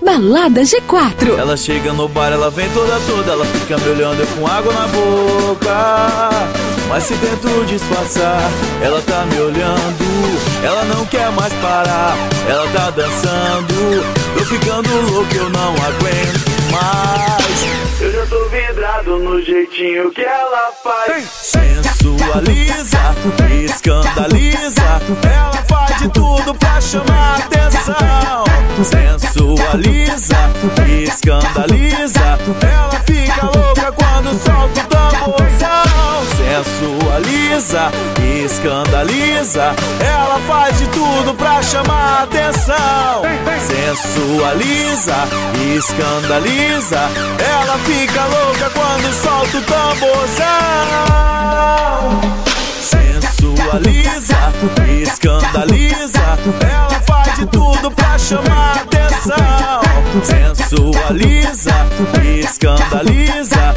Balada G4. Ela chega no bar, ela vem toda, ela fica me olhando com água na boca. Mas se tento disfarçar, ela tá me olhando. Ela não quer mais parar, ela tá dançando. Tô ficando louco, eu não aguento mais. Eu já tô vidrado no jeitinho que ela faz. Sensualiza, escandaliza. Ela faz de tudo pra chamar atenção. Sensualiza, escandaliza. Ela fica louca quando solta o tamborzão. Sensualiza, escandaliza. Ela faz de tudo pra chamar atenção. Sensualiza, escandaliza. Ela fica louca quando solta o tamborzão. Sensualiza, escandaliza. Ela faz de tudo pra chamar atenção. Sensualiza, escandaliza.